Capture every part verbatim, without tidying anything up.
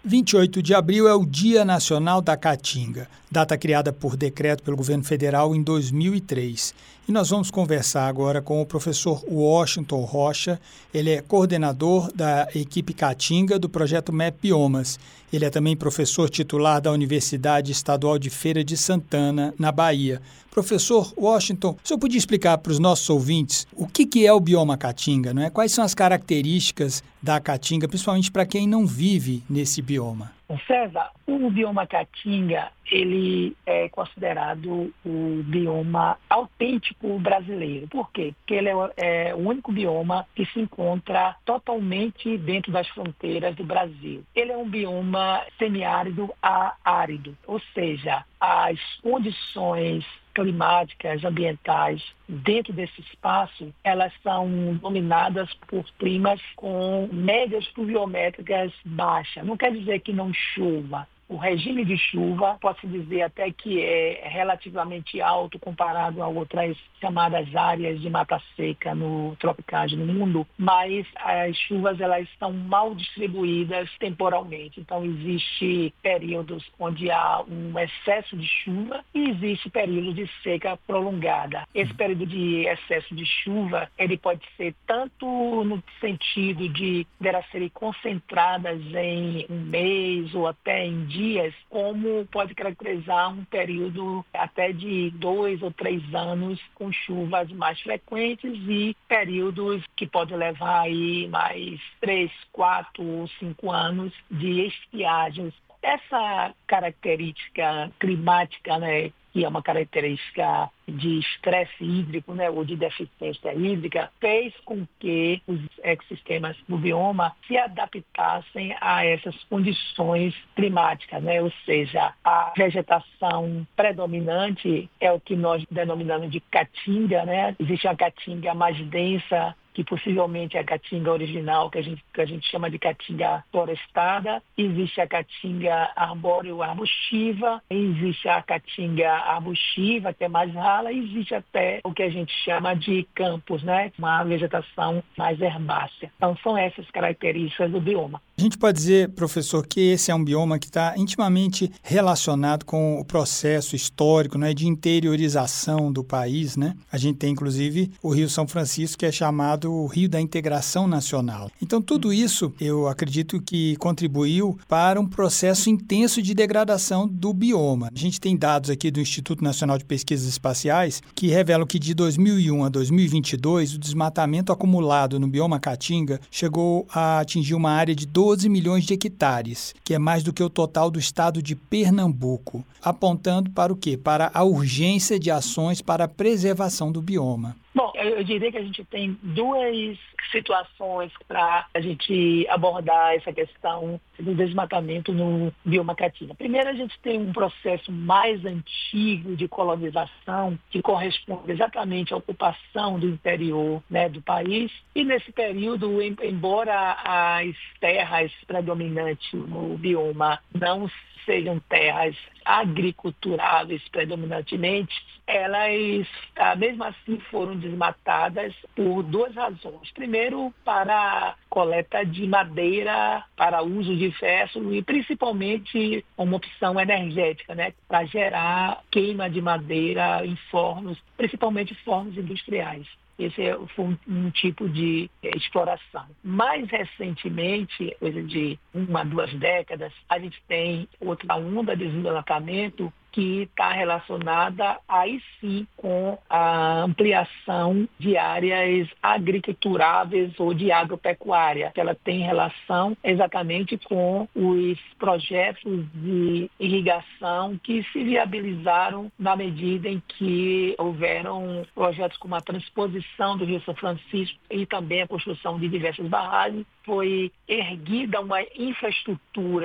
vinte e oito de abril é o Dia Nacional da Caatinga, data criada por decreto pelo governo federal em dois mil e três. E nós vamos conversar agora com o professor Washington Rocha. Ele é coordenador da equipe Caatinga do projeto M E P Biomas. Ele é também professor titular da Universidade Estadual de Feira de Santana, na Bahia. Professor Washington, o senhor podia explicar para os nossos ouvintes o que, que é o bioma Caatinga, não é? Quais são as características da Caatinga, principalmente para quem não vive nesse bioma? César, o bioma Caatinga, ele é considerado o bioma autêntico brasileiro. Por quê? Porque ele é, é o único bioma que se encontra totalmente dentro das fronteiras do Brasil. Ele é um bioma semiárido a árido, ou seja, as condições climáticas, ambientais, dentro desse espaço, elas são dominadas por climas com médias pluviométricas baixas. Não quer dizer que não chova. O regime de chuva, pode-se dizer até que é relativamente alto comparado a outras chamadas áreas de mata seca no tropicais no mundo, mas as chuvas elas estão mal distribuídas temporalmente. Então, existe períodos onde há um excesso de chuva e existe período de seca prolongada. Esse período de excesso de chuva, ele pode ser tanto no sentido de delas serem concentradas em um mês ou até em dias, como pode caracterizar um período até de dois ou três anos com chuvas mais frequentes e períodos que podem levar aí mais três, quatro ou cinco anos de estiagens. Essa característica climática, né, que é uma característica de estresse hídrico, né, ou de deficiência hídrica, fez com que os ecossistemas do bioma se adaptassem a essas condições climáticas, né? Ou seja, a vegetação predominante é o que nós denominamos de caatinga, né? Existe a caatinga mais densa, que possivelmente é a caatinga original, que a gente, que a gente chama de caatinga florestada. Existe a caatinga arbóreo-arbustiva, existe a caatinga arbustiva, que é mais rala, e existe até o que a gente chama de campos, né? Uma vegetação mais herbácea. Então, são essas características do bioma. A gente pode dizer, professor, que esse é um bioma que está intimamente relacionado com o processo histórico, né, de interiorização do país, né? A gente tem, inclusive, o Rio São Francisco, que é chamado o Rio da Integração Nacional. Então, tudo isso, eu acredito que contribuiu para um processo intenso de degradação do bioma. A gente tem dados aqui do Instituto Nacional de Pesquisas Espaciais que revelam que de dois mil e um a dois mil e vinte e dois, o desmatamento acumulado no bioma Caatinga chegou a atingir uma área de doze milhões de hectares, que é mais do que o total do estado de Pernambuco, apontando para o quê? Para a urgência de ações para a preservação do bioma. Bom, eu diria que a gente tem duas situações para a gente abordar essa questão do desmatamento no bioma Caatinga. Primeiro, a gente tem um processo mais antigo de colonização que corresponde exatamente à ocupação do interior, né, do país. E nesse período, embora as terras predominantes no bioma não sejam terras agriculturáveis predominantemente, elas, mesmo assim, foram desmatadas por duas razões. Primeiro, para a coleta de madeira para uso diverso e principalmente uma opção energética, né, para gerar queima de madeira em fornos, principalmente fornos industriais. Esse foi um, um tipo de é, exploração. Mais recentemente, coisa de uma, duas décadas, a gente tem outra onda de desmatamento que está relacionada aí sim com a ampliação de áreas agriculturáveis ou de agropecuária, que ela tem relação exatamente com os projetos de irrigação que se viabilizaram na medida em que houveram projetos como a transposição do Rio São Francisco e também a construção de diversas barragens. Foi erguida uma infraestrutura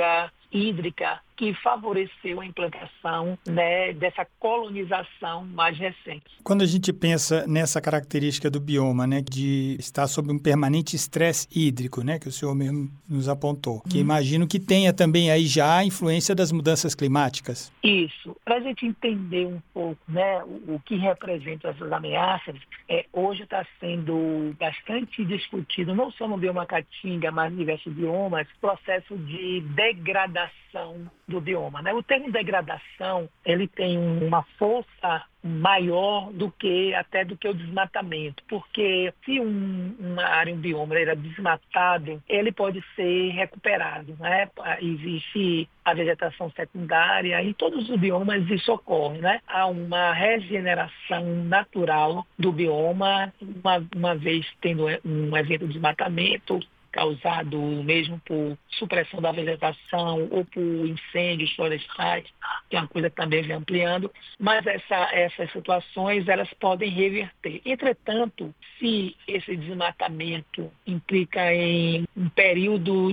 hídrica que favoreceu a implantação, né, dessa colonização mais recente. Quando a gente pensa nessa característica do bioma, né, de estar sob um permanente estresse hídrico, né, que o senhor mesmo nos apontou, que imagino que tenha também aí já a influência das mudanças climáticas. Isso. Para a gente entender um pouco, né, o, o que representam essas ameaças, é, hoje está sendo bastante discutido, não só no bioma Caatinga, mas em diversos biomas, processo de degradação do bioma, né? O termo degradação, ele tem uma força maior do que até do que o desmatamento, porque se um, uma área, um bioma era desmatado, ele pode ser recuperado, né? Existe a vegetação secundária, em todos os biomas isso ocorre, né? Há uma regeneração natural do bioma, uma, uma vez tendo um evento de desmatamento, causado mesmo por supressão da vegetação ou por incêndios florestais, que é uma coisa que também vem ampliando, mas essa, essas situações elas podem reverter. Entretanto, se esse desmatamento implica em um período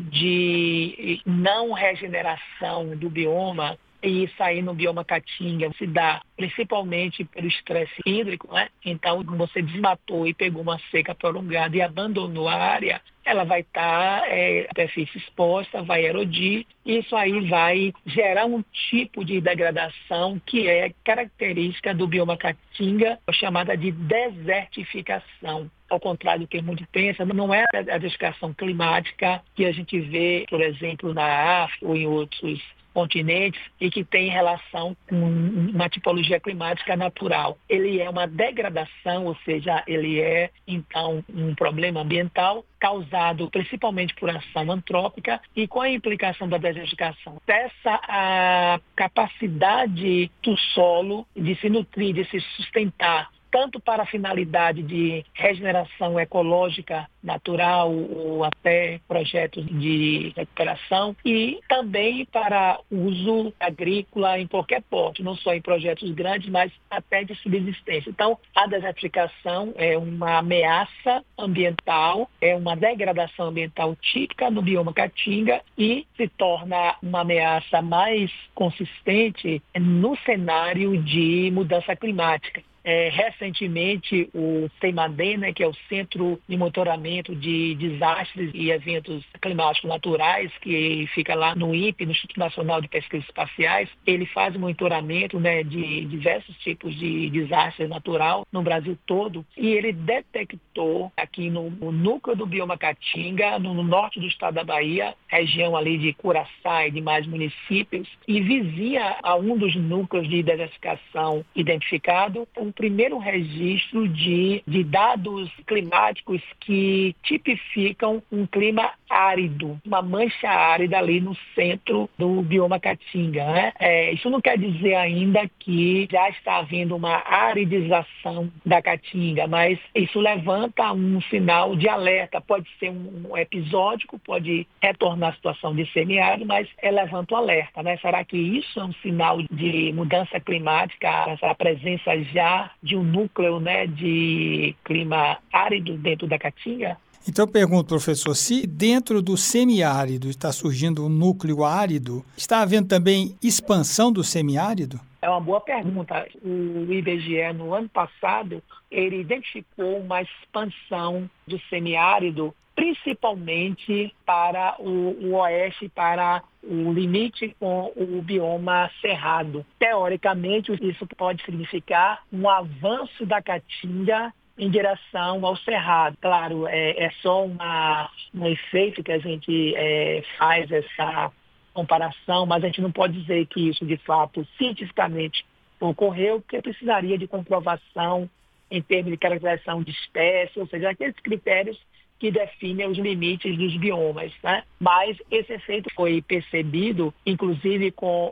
de não regeneração do bioma, e sair no bioma Caatinga se dá principalmente pelo estresse hídrico, né? Então, você desmatou e pegou uma seca prolongada e abandonou a área, ela vai estar tá, é, superfície exposta, vai erodir, e isso aí vai gerar um tipo de degradação que é característica do bioma Caatinga, chamada de desertificação. Ao contrário do que muito pensa, não é a desertificação climática que a gente vê, por exemplo, na África ou em outros continentes e que tem relação com uma tipologia climática natural. Ele é uma degradação, ou seja, ele é, então, um problema ambiental causado principalmente por ação antrópica e com a implicação da desertificação. Essa a capacidade do solo de se nutrir, de se sustentar, tanto para a finalidade de regeneração ecológica natural ou até projetos de recuperação e também para uso agrícola em qualquer porte, não só em projetos grandes, mas até de subsistência. Então, a desertificação é uma ameaça ambiental, é uma degradação ambiental típica no bioma Caatinga e se torna uma ameaça mais consistente no cenário de mudança climática. É, recentemente, o CEMADEM, né, que é o Centro de Monitoramento de Desastres e Eventos Climáticos Naturais, que fica lá no I N P E, no Instituto Nacional de Pesquisas Espaciais, ele faz monitoramento, né, de diversos tipos de desastres naturais no Brasil todo, e ele detectou aqui no, no núcleo do bioma Caatinga, no, no norte do estado da Bahia, região ali de Curaçá e demais municípios, e vizinha a um dos núcleos de desertificação identificado, um primeiro registro de, de dados climáticos que tipificam um clima árido, uma mancha árida ali no centro do bioma Caatinga, né? É, isso não quer dizer ainda que já está havendo uma aridização da Caatinga, mas isso levanta um sinal de alerta. Pode ser um, um episódico, pode retornar à situação de semiárido, mas é, levanta o alerta, né? Será que isso é um sinal de mudança climática, essa presença já de um núcleo, né, de clima árido dentro da Caatinga? Então eu pergunto, professor, se dentro do semiárido está surgindo um núcleo árido, está havendo também expansão do semiárido? É uma boa pergunta. O I B G E, no ano passado, ele identificou uma expansão do semiárido, principalmente para o, o oeste, para o limite com o bioma cerrado. Teoricamente, isso pode significar um avanço da Caatinga em direção ao cerrado. Claro, é, é só uma, um efeito que a gente é, faz essa comparação, mas a gente não pode dizer que isso, de fato, cientificamente ocorreu, porque precisaria de comprovação em termos de caracterização de espécie, ou seja, aqueles critérios que definem os limites dos biomas, né? Mas esse efeito foi percebido, inclusive com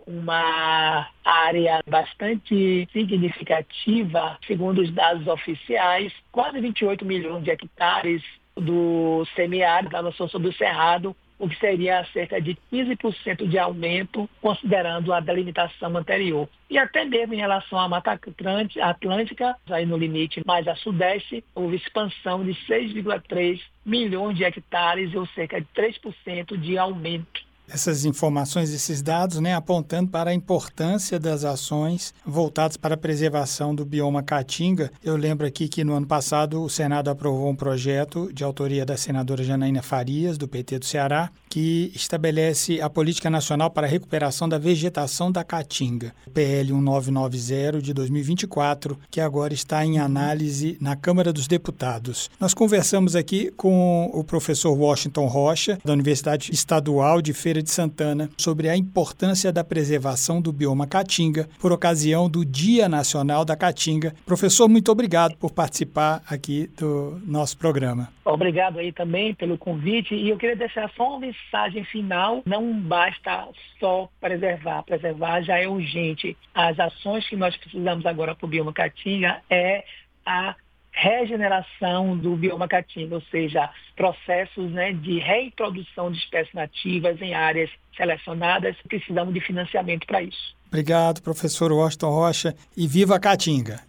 uma área bastante significativa, segundo os dados oficiais, quase vinte e oito milhões de hectares do semiárido avançou sobre o cerrado, o que seria cerca de quinze por cento de aumento, considerando a delimitação anterior. E até mesmo em relação à Mata Atlântica, aí no limite mais a sudeste, houve expansão de seis vírgula três milhões de hectares, ou cerca de três por cento de aumento. essas informações, esses dados, né, apontando para a importância das ações voltadas para a preservação do bioma Caatinga. Eu lembro aqui que no ano passado o Senado aprovou um projeto de autoria da senadora Janaína Farias, do P T do Ceará, que estabelece a Política Nacional para a Recuperação da Vegetação da Caatinga, o P L mil novecentos e noventa de dois mil e vinte e quatro, que agora está em análise na Câmara dos Deputados. Nós conversamos aqui com o professor Washington Rocha, da Universidade Estadual de Feira de Santana, sobre a importância da preservação do bioma Caatinga por ocasião do Dia Nacional da Caatinga. Professor, muito obrigado por participar aqui do nosso programa. Obrigado aí também pelo convite, e eu queria deixar só uma mensagem final. Não basta só preservar, preservar já é urgente. As ações que nós precisamos agora para o bioma Caatinga é a regeneração do bioma Caatinga, ou seja, processos, né, de reintrodução de espécies nativas em áreas selecionadas. Precisamos de financiamento para isso. Obrigado, professor Washington Rocha, e viva a Caatinga!